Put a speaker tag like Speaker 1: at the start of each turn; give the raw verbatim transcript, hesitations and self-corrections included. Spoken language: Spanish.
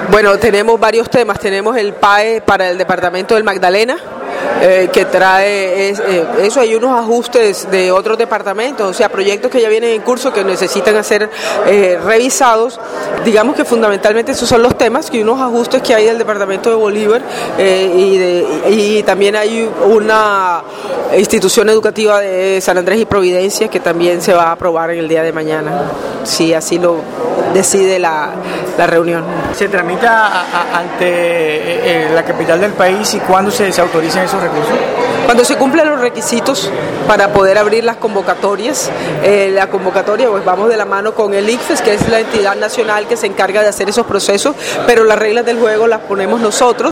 Speaker 1: Bueno, tenemos varios temas. Tenemos el P A E para el departamento del Magdalena, eh, que trae es, eh, eso. Hay unos ajustes de otros departamentos, o sea, proyectos que ya vienen en curso que necesitan ser eh, revisados. Digamos que fundamentalmente esos son los temas, que unos ajustes que hay del departamento de Bolívar, eh, y, de, y también hay una institución educativa de San Andrés y Providencia que también se va a aprobar en el día de mañana, si así lo decide la, la reunión.
Speaker 2: ¿Se tramita a, a, ante eh, la capital del país y cuándo se, se autorizan esos recursos?
Speaker 1: Cuando se cumplen los requisitos para poder abrir las convocatorias. Eh, la convocatoria, pues vamos de la mano con el I C F E S, que es la entidad nacional que se encarga de hacer esos procesos, pero las reglas del juego las ponemos nosotros.